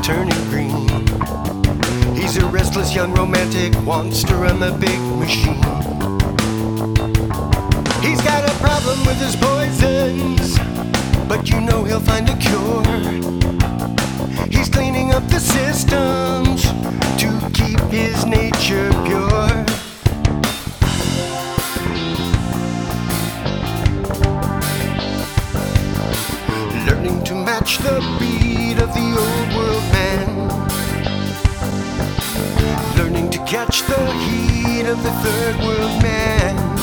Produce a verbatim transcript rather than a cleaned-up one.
turning green. He's a restless young romantic, wants to run the big machine. He's got a problem with his poisons, but you know he'll find a cure. He's cleaning up the systems to keep his nature pure. Learning to match the beat of the old world man, learning to catch the heat of the third world man.